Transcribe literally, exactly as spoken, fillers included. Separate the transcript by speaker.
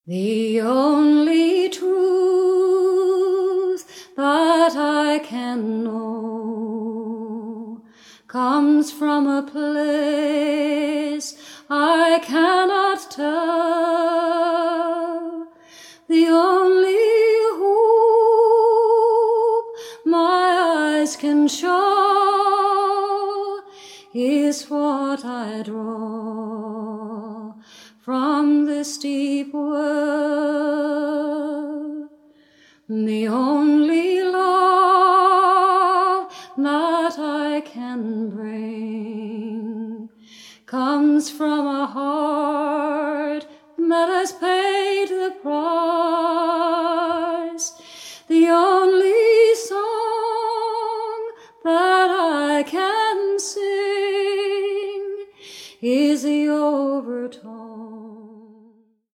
Speaker 1: The only truth that I can know comes from a place I cannot tell. The only hope my eyes can show is what I draw from this deep well. The only love that I can bring comes from a heart that has